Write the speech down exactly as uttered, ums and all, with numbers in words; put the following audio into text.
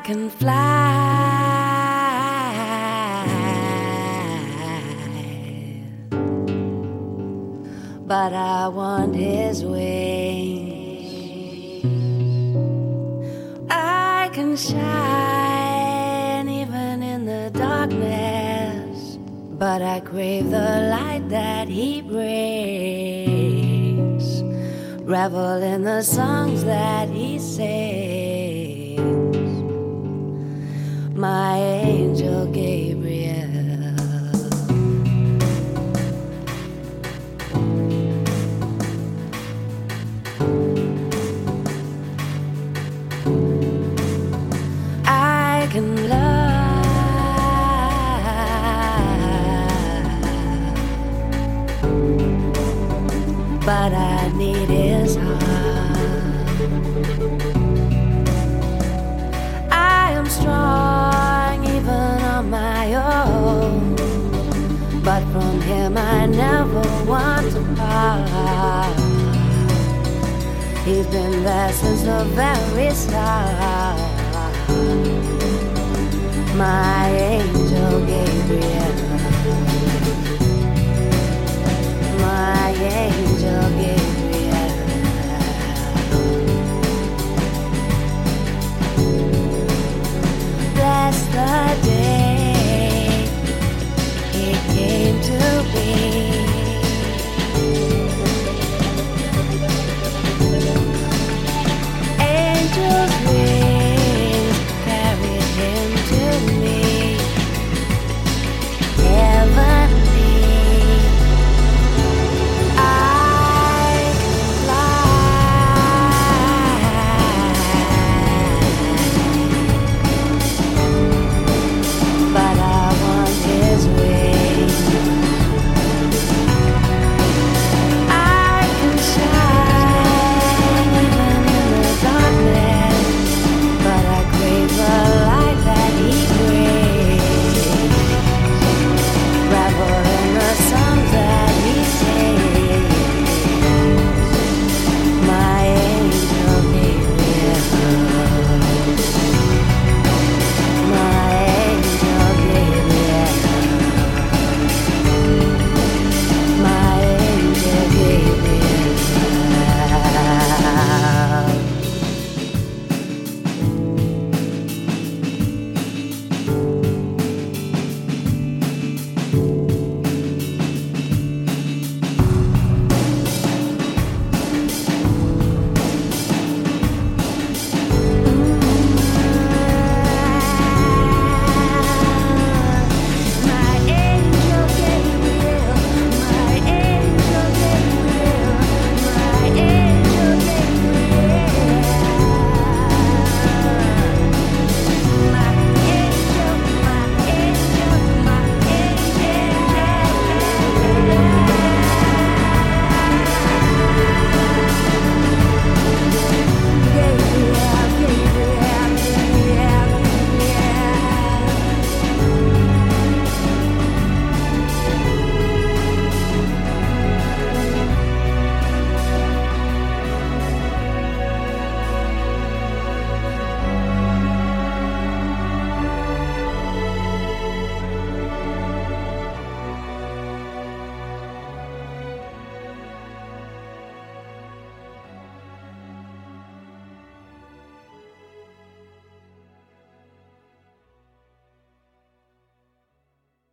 can fly, but I want his wings. I can shine even in the darkness, but I crave the light that he brings. Revel in the songs that he sings. My angel Gabriel. I can love, but I need his heart. I am strong even on my own, but from him I never want to part. He's been there since the very start. My angel.